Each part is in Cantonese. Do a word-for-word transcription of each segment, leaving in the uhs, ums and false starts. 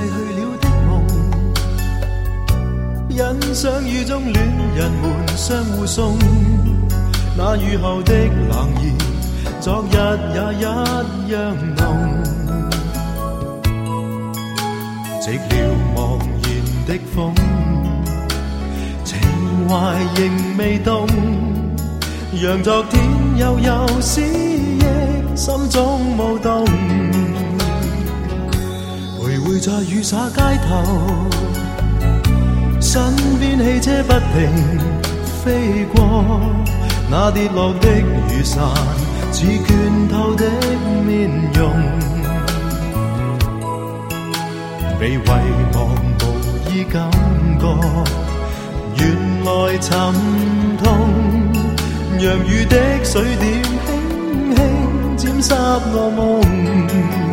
去了的梦，欣赏雨中戀人們相互送，那雨後的冷意，昨日也一樣濃。寂寥茫然的風，情懷仍未凍，讓昨天悠悠思憶心中舞動。徘徊在雨灑街頭，身邊汽車不停飛過，那跌落的雨傘似倦透的面容，被遺忘無意感覺，原來沉痛，讓雨的水點輕輕沾濕我夢。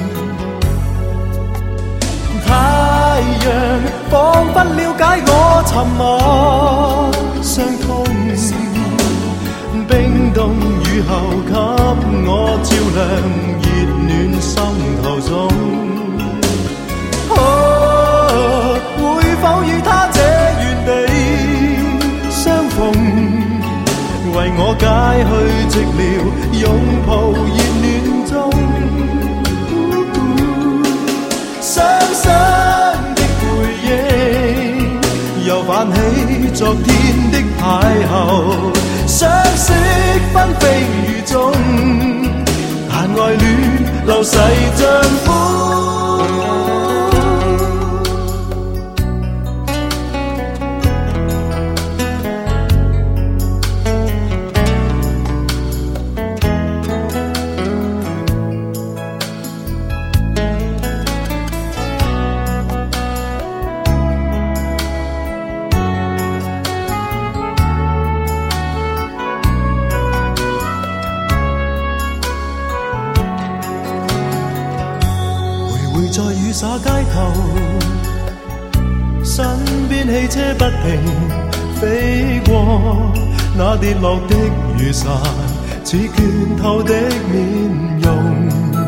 太陽彷彿了解我沉默傷痛，冰凍雨後給我照亮熱暖心頭中。哦，會否與他這原地相逢，為我解去寂寥，擁抱熱暖中。雙雙的背影，又泛起昨天的邂逅，相識紛飛雨中，但愛戀流逝像風。在雨灑街頭，身邊汽車不停飛過，那跌落的雨傘似倦透的面容，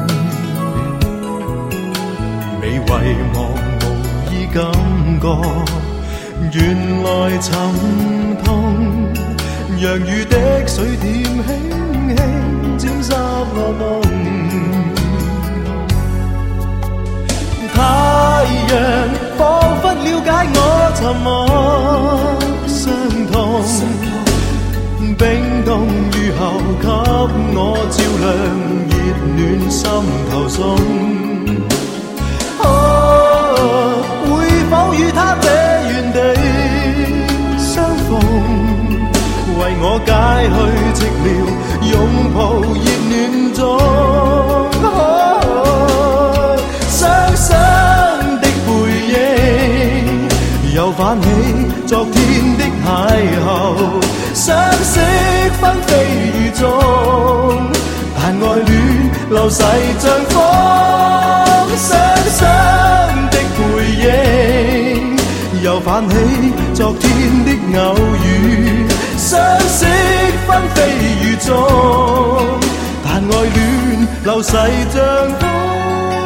被遺忘無意感覺，原來沉痛，讓雨的水點輕輕沾濕我夢。太陽彷彿了解我沉默傷痛，冰凍雨後給我照亮熱暖心頭中。哦，會否與他這原地相逢，為我解去寂寥，擁抱熱暖中。哦，雙雙的背影，又泛起昨天的邂逅，相識紛飛雨中，但愛戀流逝像風。雙雙的背影，又泛起昨天的偶遇，相識紛飛雨中，但愛戀流逝像風。